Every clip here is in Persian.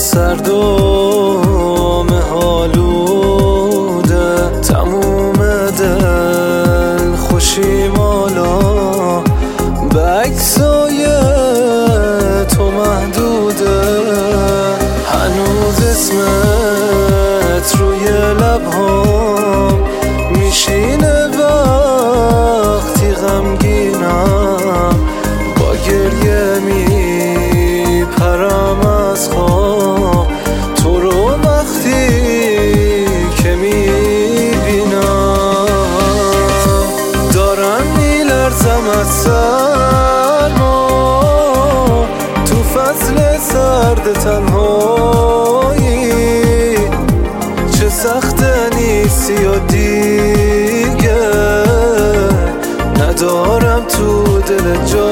سرد و مه‌آلوده، تموم دل خوشی مالا به عکسای تو محدوده. هنوز اسمت روی لبهام میشینه وقتی غمگینم، با گریه میپرم از خواب تو رو وقتی که میبینم. دارم میلرزم از سرما تو فصل سرد تنهایی، چه سخته نیستی و دیگه ندارم تو دل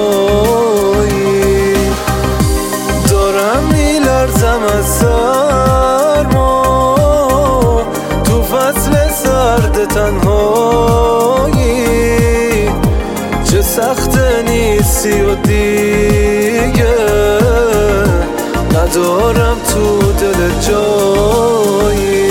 جایی. دارم میلرزم از سرما تو فصل سرد تنهایی، چه سخته نیستی و دیگه ندارم تو دل جایی.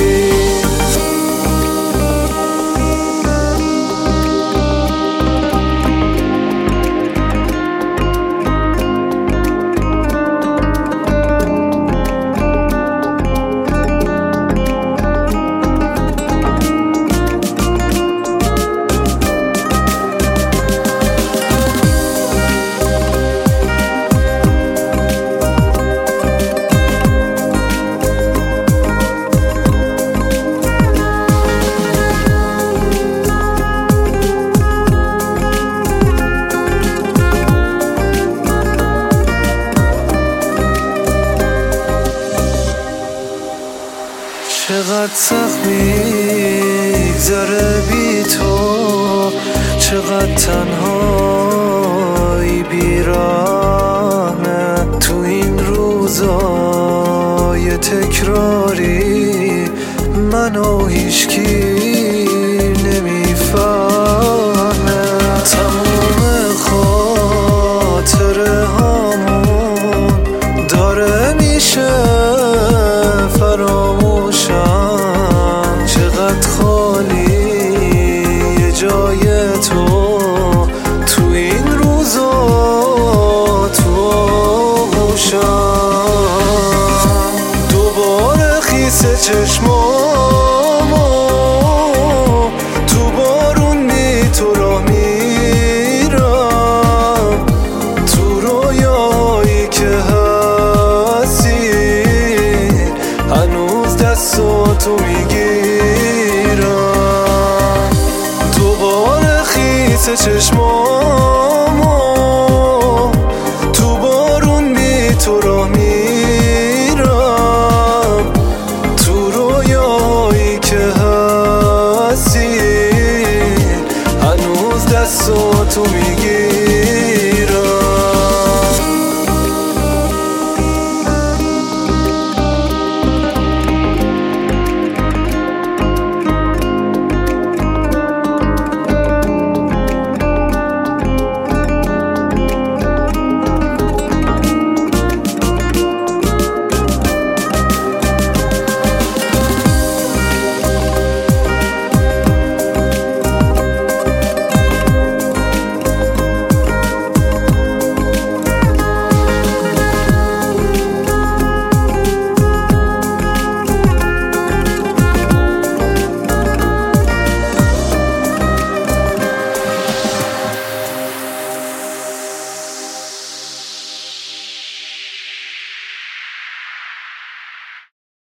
چقدر سخت میگذره بی تو، چقدر تنهایی بیرانه تو این روزای تکراری، منو هیچکی نمیفهمه. تموم خاطره هامون داره میشه فراموشم، چقدر خالی جای تو تو این روزا تو آغوشم. دوباره خیس چشمامو تو بارون بی تو راه میرم، تو رویایی که هستی هنوز دستاتو میگیرم. دوباره خیس چشمامو